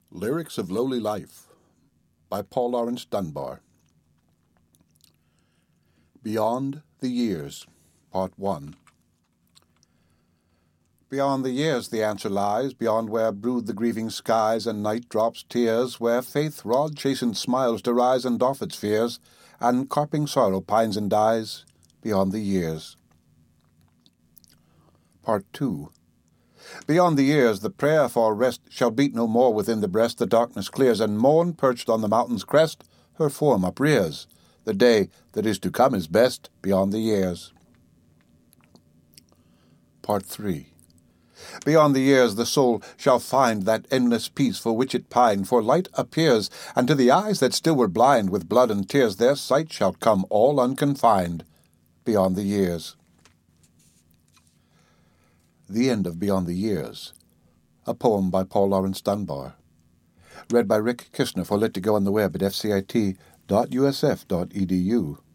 Lyrics of Lowly Life by Paul Laurence Dunbar. Beyond the Years, Part 1. Beyond the years the answer lies, beyond where brood the grieving skies, and night drops tears, where faith rod-chastened smiles to rise and doff its fears, and carping sorrow pines and dies, beyond the years. Part 2. Beyond the years the prayer for rest shall beat no more within the breast. The darkness clears, and morn, perched on the mountain's crest, her form uprears. The day that is to come is best beyond the years. Part 3. Beyond the years the soul shall find that endless peace for which it pined, for light appears, and to the eyes that still were blind with blood and tears their sight shall come all unconfined beyond the years. The End of Beyond the Years, a poem by Paul Laurence Dunbar. Read by Rick Kishner for Lit2Go on the web at fcit.usf.edu.